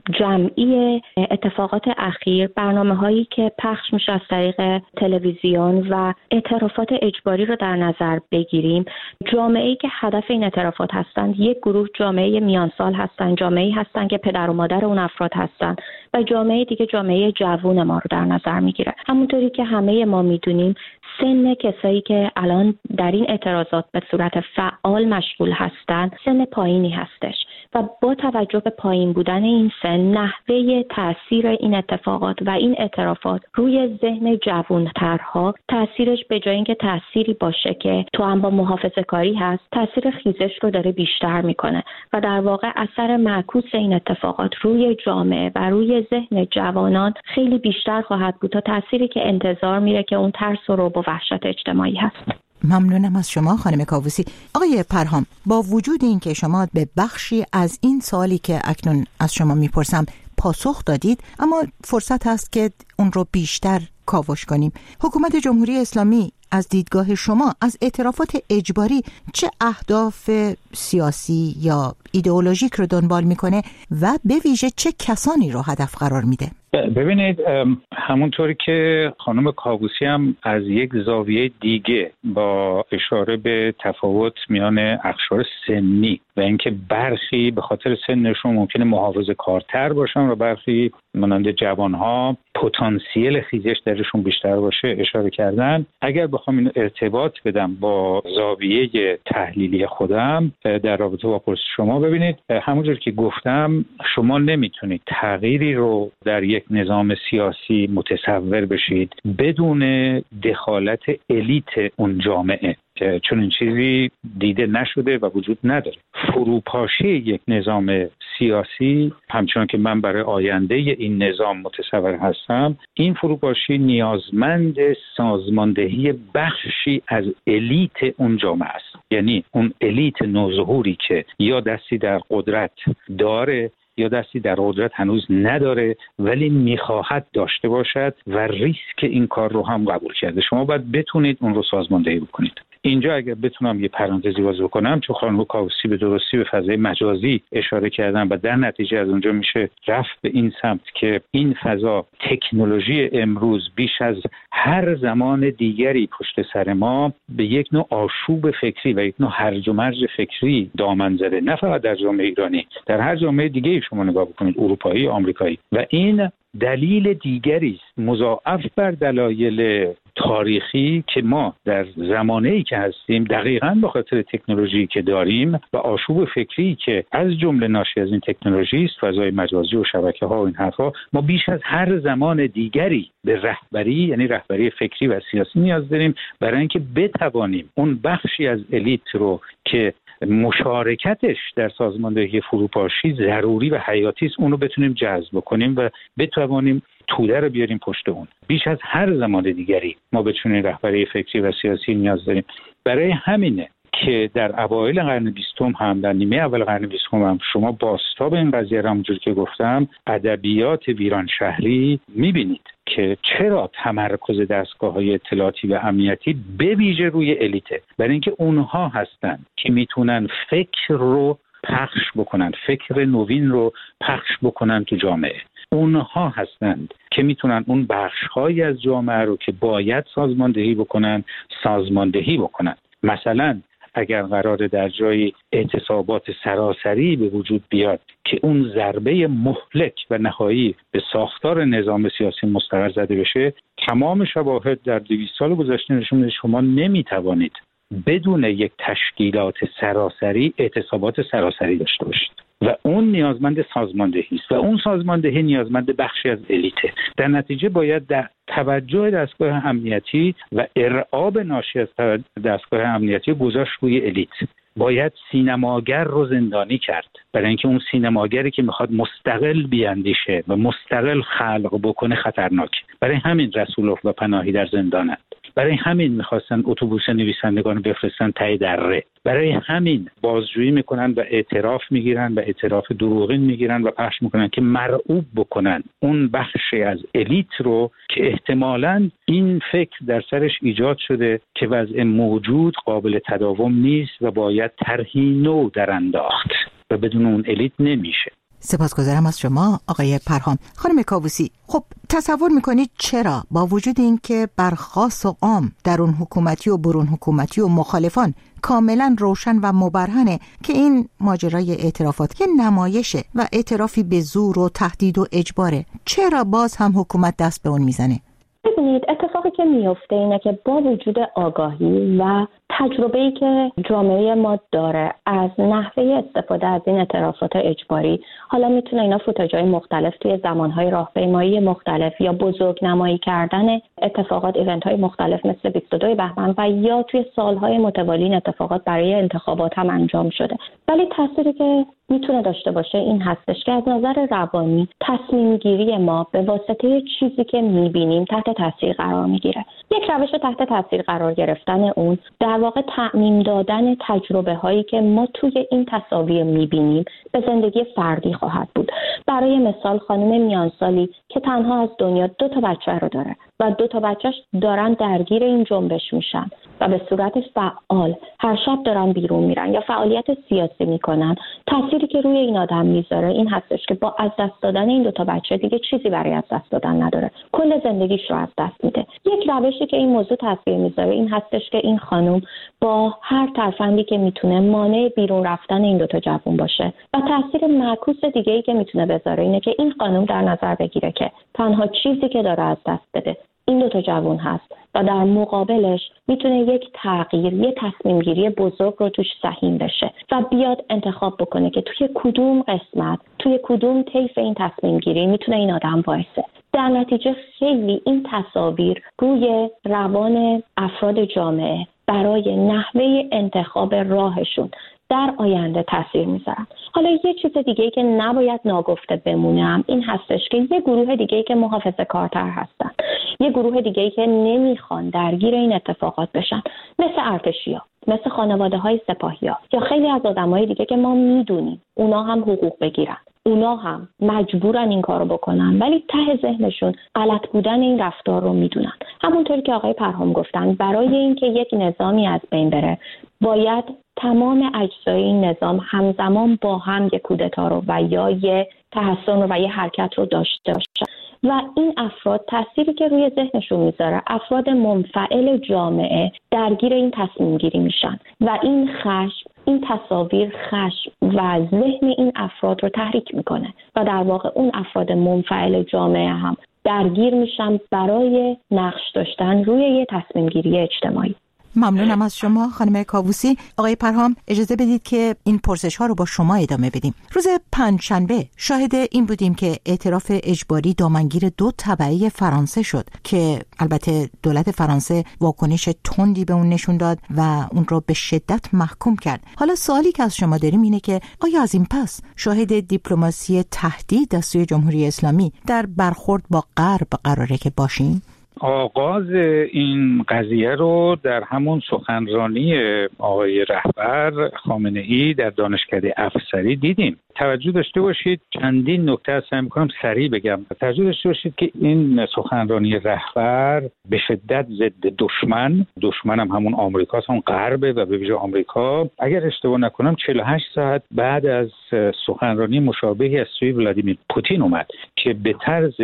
جمعی اتفاقات اخیر، برنامه‌هایی که پخش میشه از طریق تلویزیون و اعترافات اجباری رو در نظر بگیریم، جامعه‌ای که هدف این اعترافات هستند یک گروه جامعه میانسال هستند، جامعه‌ای هستند که پدر و مادر اون افراد هستند و جامعه دیگه جامعه جوون ما رو در نظر میگیره. همونطوری که همه ما میدونیم سن کسایی که الان در این اعتراضات به صورت فعال مشغول هستند سن پایینی هستش و با توجه به پایین بودن این سن، نحوه تأثیر این اتفاقات و این اعترافات روی ذهن جوانترها تأثیرش به جای اینکه تأثیری باشه که تو هم با محافظه‌کاری هست، تأثیر خیزش رو داره بیشتر میکنه و در واقع اثر معکوس این اتفاقات روی جامعه و روی ذهن جوانان خیلی بیشتر خواهد بود تا تأثیری که انتظار میره که اون ترس و رعب و وحشت اجتماعی هست.
ممنونم از شما خانم کاووسی. آقای پرهام، با وجود این که شما به بخشی از این سوالی که اکنون از شما میپرسم پاسخ دادید، اما فرصت هست که اون رو بیشتر کاوش کنیم. حکومت جمهوری اسلامی از دیدگاه شما از اعترافات اجباری چه اهداف سیاسی یا ایدئولوژیک رو دنبال میکنه و به ویژه چه کسانی رو هدف قرار میده؟
ببینید، همونطوری که خانم کاووسی هم از یک زاویه دیگه با اشاره به تفاوت میان اقشار سنی و اینکه برخی به خاطر سنشون ممکنه محافظه‌کارتر باشن و برخی مانند جوانها پتانسیل خیزش درشون بیشتر باشه اشاره کردن. اگر بخوام اینو ارتباط بدم با زاویه تحلیلی خودم در رابطه با پرسش شما، ببینید همونجور که گفتم شما نمیتونید تغییری رو در یک نظام سیاسی متصور بشید بدون دخالت الیت اون جامعه، چون این چیزی دیده نشده و وجود نداره. فروپاشی یک نظام سیاسی همچنان که من برای آینده این نظام متصور هستم، این فروپاشی نیازمند سازماندهی بخشی از الیت اون جامعه است. یعنی اون الیت نوظهوری که یا دستی در قدرت داره یا دستی در قدرت هنوز نداره ولی میخواهد داشته باشد و ریسک این کار رو هم قبول کرده. شما باید بتونید اون رو سازماندهی بکنید. اینجا اگر بتونم یه پرانتزی باز بکنم، چون خانم کاووسی به درستی به فضای مجازی اشاره کردن و در نتیجه از اونجا میشه رفت به این سمت که این فضا، تکنولوژی امروز بیش از هر زمان دیگری پشت سر ما به یک نوع آشوب فکری و یک نوع هرج و مرج فکری دامن زده، نه فقط در جامعه ایرانی، در هر جامعه دیگه شما نگاه بکنید، اروپایی، آمریکایی، و این دلیل دیگری است مضاعف بر دلایل تاریخی که ما در زمانه‌ای که هستیم دقیقاً به خاطر تکنولوژی که داریم و آشوب فکری که از جمله ناشی از این تکنولوژی است، فضای مجازی و شبکه‌ها و این حرفا، ما بیش از هر زمان دیگری به رهبری، یعنی رهبری فکری و سیاسی نیاز داریم برای اینکه بتوانیم اون بخشی از الیت رو که مشارکتش در سازماندهی فروپاشی ضروری و حیاتی است، اون رو بتونیم جذب کنیم و بتوانیم توده رو بیاریم پشت اون. بیش از هر زمان دیگری ما به چنین رهبری فکری و سیاسی نیاز داریم. برای همینه که در اوایل قرن بیستم هم، در نیمه اول قرن بیستم هم، شما بازتاب این قضیه را همونجور که گفتم ادبیات ویران شهری میبینید که چرا تمرکز دستگاه‌های اطلاعاتی و امنیتی به ویژه روی الیته، برای اینکه اونها هستن که میتونن فکر رو پخش بکنن، فکر نوین رو پخش بکنن تو جامعه. اونها هستند که میتونن اون بخش‌هایی از جامعه رو که باید سازماندهی بکنن سازماندهی بکنن. مثلا اگر قراره در جای اعتصابات سراسری به وجود بیاد که اون ضربه مهلک و نهایی به ساختار نظام سیاسی مستقر زده بشه، تمام شواهد در دویست سال گذشته نشون میده شما نمیتوانید بدون یک تشکیلات سراسری اعتصابات سراسری داشته باشید و اون نیازمند سازماندهی است و اون سازماندهی نیازمند بخشی از الیته. در نتیجه باید در توجه دستگاه امنیتی و ارعاب ناشی از دستگاه امنیتی گذاشت روی الیت. باید سینماگر رو زندانی کرد، برای اینکه اون سینماگری که میخواد مستقل بیاندیشه و مستقل خلق بکنه خطرناک. برای همین رسولوف و پناهی در زندانند. برای همین میخواستن اتوبوس نویسندگان بفرستن ته دره. برای همین بازجویی میکنن و اعتراف میگیرن و اعتراف دروغین میگیرن و پخش میکنن که مرعوب بکنن اون بخشی از الیت رو که احتمالاً این فکر در سرش ایجاد شده که وضع موجود قابل تداوم نیست و باید طرحی نو در انداخت و بدون اون الیت نمیشه.
سپاسگزارم از شما آقای پرهام. خانم کاووسی، خب تصور میکنید چرا با وجود این که برخاست و عام درون حکومتی و برون حکومتی و مخالفان کاملا روشن و مبرهنه که این ماجرای اعترافات که نمایشه و اعترافی به زور و تهدید و اجباره، چرا باز هم حکومت دست به اون میزنه؟
ببینید اتفاقی که میفته اینه که با وجود آگاهی و تجربه‌ای که جامعه ما داره از نحوه استفاده از این اعترافات اجباری، حالا میتونه اینا فوتاژهای مختلف توی زمانهای راهپیمایی مختلف یا بزرگنمایی کردن اتفاقات ایونت‌های مختلف مثل بیست و دو بهمن و یا توی سالهای متوالی این اتفاقات برای انتخابات هم انجام شده، ولی تأثیری که میتونه داشته باشه این هستش که از نظر روانی تصمیم گیری ما به واسطه چیزی که میبینیم تحت تاثیر قرار میگیره. یک روش تحت تاثیر قرار گرفتن اون در واقع تعمیم دادن تجربه هایی که ما توی این تصاویر میبینیم به زندگی فردی خواهد بود. برای مثال خانم میانسالی که تنها از دنیا دو تا بچه رو داره و دو تا بچهش دارن درگیر این جنبش میشن و به صورت فعال هر شب دارن بیرون میرن یا فعالیت سیاسی میکنن، تأثیری که روی این آدم میذاره این هستش که با از دست دادن این دو تا بچه دیگه چیزی برای از دست دادن نداره، کل زندگیش رو از دست میده. یک روشی که این موضوع تاثیر میذاره این هستش که این خانم با هر ترفندی که میتونه مانع بیرون رفتن این دو تا جوان باشه و تاثیر معکوس دیگه‌ای که میتونه بذاره اینه که این خانم در نظر بگیره که تنها چیزی که داره از دست بده این دو تا جوان هست و در مقابلش میتونه یک تغییر، یک تصمیم گیری بزرگ رو توش سهیم بشه و بیاد انتخاب بکنه که توی کدوم قسمت، توی کدوم طیف این تصمیم گیری میتونه این آدم وایسه. در نتیجه خیلی این تصاویر روی روان افراد جامعه برای نحوه انتخاب راهشون در آینده تاثیر میذارن. حالا یه چیز دیگه‌ای که نباید ناگفته بمونم این هستش که یه گروه دیگه‌ای که محافظه‌کارتر هستن، یه گروه دیگه‌ای که نمیخوان درگیر این اتفاقات بشن، مثل ارتشی‌ها، مثل خانواده‌های سپاهی‌ها یا خیلی از آدمای دیگه که ما میدونیم اونا هم حقوق بگیرن، اونا هم مجبورن این کارو بکنن ولی ته ذهنشون غلط بودن این رفتار رو میدونن. همونطوری که آقای پرهام گفتن برای اینکه یک نظامی از بین بره باید تمام اجزای این نظام همزمان با هم یک کودتا رو و یا یک تحسن رو و یک حرکت رو داشته باشن و این افراد تأثیری که روی ذهنشون میذاره افراد منفعل جامعه درگیر این تصمیم گیری میشن و این خشم، این تصاویر خشم و ذهن این افراد رو تحریک میکنه و در واقع اون افراد منفعل جامعه هم درگیر میشن برای نقش داشتن روی یه تصمیم گیری اجتماعی.
ممنونم از شما خانم کاووسی. آقای پرهام اجازه بدید که این پرسش ها رو با شما ادامه بدیم. روز پنجشنبه شاهد این بودیم که اعتراف اجباری دامنگیر دو تبعه فرانسه شد که البته دولت فرانسه واکنش تندی به اون نشون داد و اون رو به شدت محکوم کرد. حالا سوالی که از شما داریم اینه که آیا از این پس شاهد دیپلماسی تهدید از سوی جمهوری اسلامی در برخورد با غرب قراره که باشیم؟
آغاز این قضیه رو در همون سخنرانی آقای رهبر خامنه‌ای در دانشکده افسری دیدیم. توجه داشته باشید، چندین نکته از سعی می‌کنم سریع بگم. توجه داشته باشید که این سخنرانی رهبر به شدت ضد دشمن، دشمن هم همون آمریکاست، همون غربه و به ویژه آمریکا. اگر اشتباه نکنم چهل و هشت ساعت بعد از سخنرانی مشابهی از سوی ولادیمیر پوتین اومد که به طرز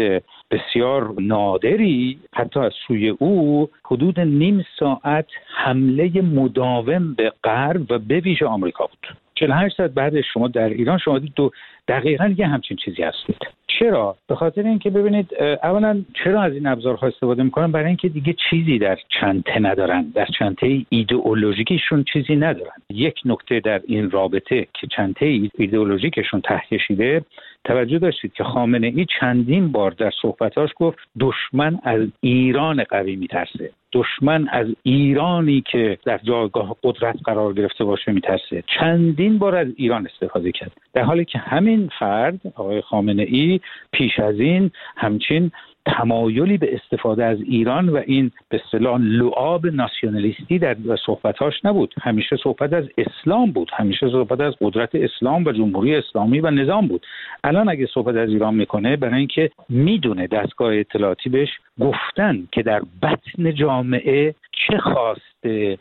بسیار نادری حتی از سوی او حدود نیم ساعت حمله مداوم به غرب و به ویژه آمریکا بود. چهل و هشت ساعت بعد شما در ایران شما دید دو دقیقاً یه همچین چیزی هستید. چرا؟ به خاطر اینکه ببینید اولا چرا از این ابزارها استفاده میکنن؟ برای اینکه دیگه چیزی در چنته ندارن، در چنته ایدئولوژیکشون چیزی ندارن. یک نکته در این رابطه که چنته ایدئولوژیکشون ته کشیده، توجه داشتید که خامنه ای چندین بار در صحبتاش گفت دشمن از ایران قوی میترسه، دشمن از ایرانی که در جایگاه قدرت قرار گرفته باشه میترسه. چندین بار از ایران استفاده کرد، در حالی که همین فرد آقای خامنه ای پیش از این همچین تمایلی به استفاده از ایران و این به اصطلاح لعاب ناسیونالیستی در صحبتاش نبود. همیشه صحبت از اسلام بود، همیشه صحبت از قدرت اسلام و جمهوری اسلامی و نظام بود. الان اگه صحبت از ایران میکنه برای اینکه میدونه دستگاه اطلاعاتی بهش گفتن که در بطن جامعه چه خواسته